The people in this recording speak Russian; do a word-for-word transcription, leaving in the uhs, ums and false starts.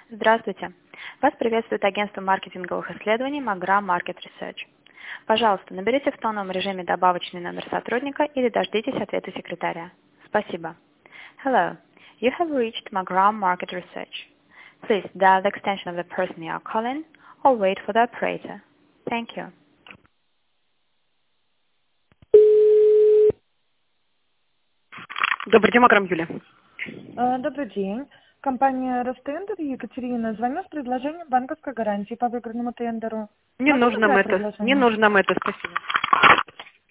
Здравствуйте. Вас приветствует агентство маркетинговых исследований Magram Market Research. Пожалуйста, наберите в тоновом режиме добавочный номер сотрудника или дождитесь ответа секретаря. Спасибо. Hello. You have reached Magram Market Research. Please dial the extension of the person you are calling or wait for the operator. Thank you. Добрый день, Макрам Юлия. Э, Добрый день. Компания Ростендер, Екатерина. Звоню с предложением банковской гарантии по выигранному тендеру. Не Могу нужно нам забрать это. Не предложение? нужно нам это, спасибо.